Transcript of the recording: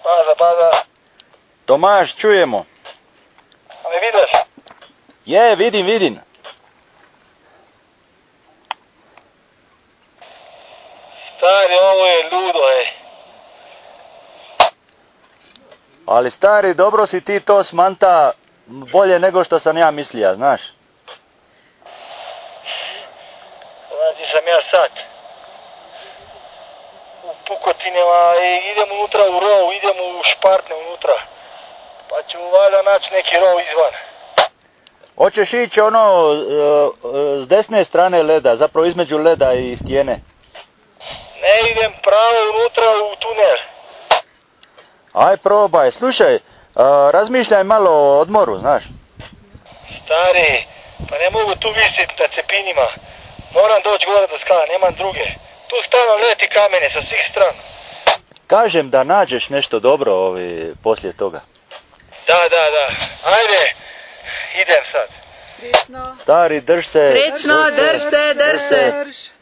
Baza. Tomaš, čujemo. A me vidiš? Je, vidim. Stari, ovo je ludo, Ali stari, dobro si ti to smanta bolje nego što sam ja mislija, znaš. Znači sam ja sad u pukotinama, idem unutra u rovu, idem u špartne unutra. Pa ću valjda naći neki rov izvan. Hoćeš ići ono s desne strane leda, zapravo između leda i stijene. Ne idem pravo unutra u tunel. Aj probaj, slušaj, razmišljaj malo o odmoru, znaš. Stari, pa ne mogu tu visiti na cepinima. Moram doći gore do skala, nemam druge. Tu stalno leti kamene sa svih strana. Kažem da nađeš nešto dobro poslije toga. Da. Ajde, idem sad. Srećno. Stari, drž se. Srećno, drž se.